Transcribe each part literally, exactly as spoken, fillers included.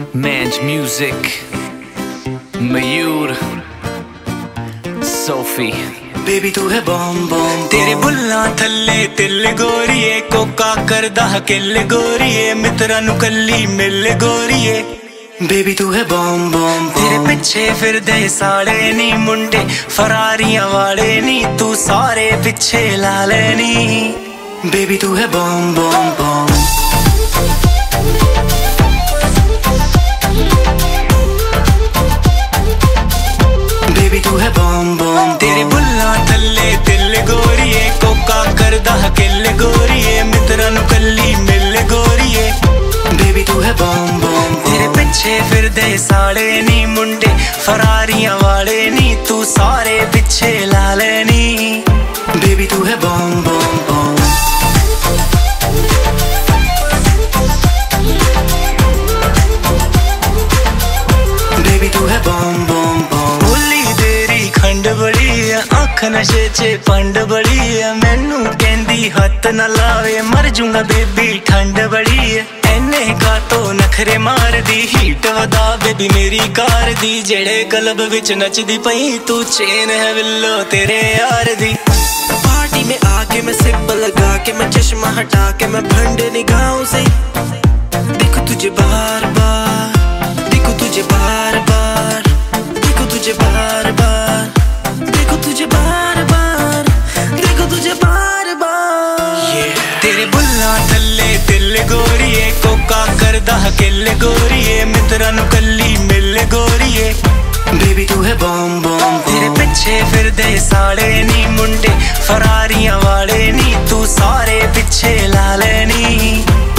Mange Music, Mayur, Sophie. Baby तू है Baum Baum तेरे बुल्ला थल्ले तिल गोरीए कोका करदा किल गोरीए मित्रा नु कल्ली मिल गोरीए। बेबी तू है बॉम बॉम तेरे पिछे फिर दे साड़े नी मुंडे फरारियां वाले नी तू सारे पिछे ला लेनी। बेबी तू है बॉम बॉम बॉम बेबी तू है बॉम बॉम तेरे बुल्ला थल्ले तिल गोरीए कोका करदा किल गोरीए मित्रा नु कल्ली मिल गोरीए। बेबी तू है बॉम बॉम तेरे पिछे फिर दे साड़े नी मुंडे फरारियां वाले नी तू सारे पिछे ला लेनी। बेबी तू है बॉम बॉम बॉम बेबी तू है बॉम बॉम बॉम बोली तेरी खंड बड़ी है अख नशे च पंड बड़ी है मैनू कहंदी हथ न लावे मर जूंगा बेबी ठंड बड़ी है। एने का तो नखरे मार दी हीट वदा बेबी मेरी कार दी जेड़े क्लब विच नचदी पई तू चेन है विल्लो तेरे यार दी। पार्टी में आके मैं सिप लगा के मैं चश्मा हटा के मैं भंड निगाहों से देखो तुझे बार बार देखो तुझे बार बार देखो तुझे बार बार देखो तुझे बार बार देखो तुझे बार बार yeah. तेरे बुल्ला थल्ले तिल गोरीए कोका करदा किल गोरीए मित्रा नु कल्ली मिल गोरीए। बेबी तू है बॉम बॉम तेरे पिछे फिर दे साड़े नी मुंडे फरारियां वाले नी तू सारे पिछे ला लेनी।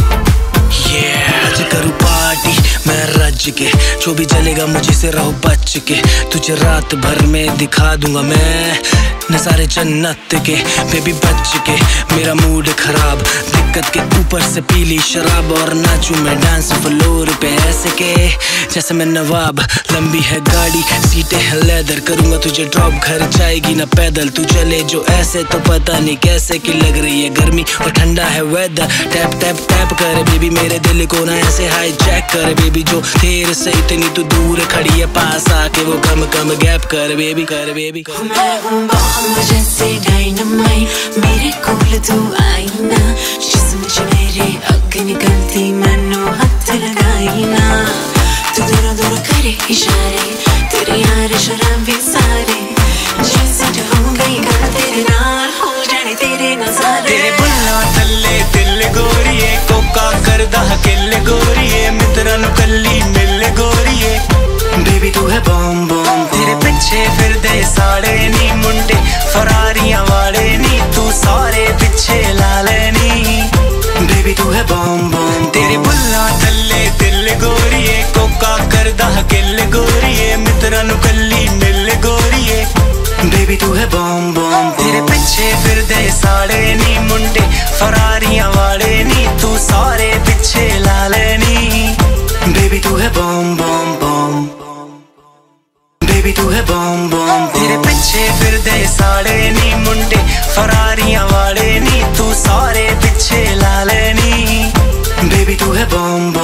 आज करूँ पार्टी मैं रज के जो भी जलेगा मुझे से रहो बच के तुझे रात भर में दिखा दूंगा मैं नजारे जन्नत के। बेबी बच के मेरा मूड खराब दिक्कत के ऊपर से पीली शराब और नाचूं मैं डांस फ्लोर पे ऐसे के जैसे मैं नवाब। लंबी है गाड़ी सीटें है लेदर करूंगा तुझे ड्रॉप घर जाएगी ना पैदल तू चले जो ऐसे तो पता नहीं कैसे की लग रही है गर्मी और ठंडा है वेदर। टैप टैप टैप करे बेबी मेरे दिल को ना ऐसे हाई जैक करे बेबी जो तेरे से इतनी तू दूर खड़ी है पास आके वो कम कम गैप कर बेबी कर बेबी कर। मैं हूँ बॉम्ब जैसे डायनामाइट मेरे कोल तू आई ना जिस्म च मेरे अग निकलती मैनू हथ लगाई ना तू दूर दूर करे इशारे तेरे यार शराबी सारे जैसे हो गई गल तेरे नाल हो जाने तेरे नजारे। तेरे बुल्ला थल्ले तिल गोरीए कोका करदा किल गोरीए मित्रा नु कल्ली मिल गोरीए। बेबी तू है बॉम बॉम तेरे पिछे फिर दे साड़े नी मुंडे फरारियां वाले नी तू सारे पिछे ला लेनी। बेबी तू है बॉम बॉम तेरे बुल्ला थल्ले तिल गोरीए कोका करदा किल गोरीए मित्रा नु कल्ली मिल गोरीए। बेबी तू है बॉम बॉम तेरे पिछे फिर दे साड़े नी मुंडे फरारियां वाले नी तू सारे पिछे ला लेनी। बेबी तू है बॉम बॉम बॉम बेबी तू है बॉम बॉम तेरे पिछे फिर दे साड़े नी मुंडे फरारियां वाले नी तू सारे पिछे ला लेनी। बेबी तू है बॉम